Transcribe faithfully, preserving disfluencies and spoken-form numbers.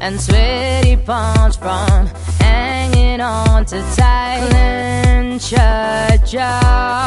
and sweaty palms from hanging on too tight. Clench your jaw.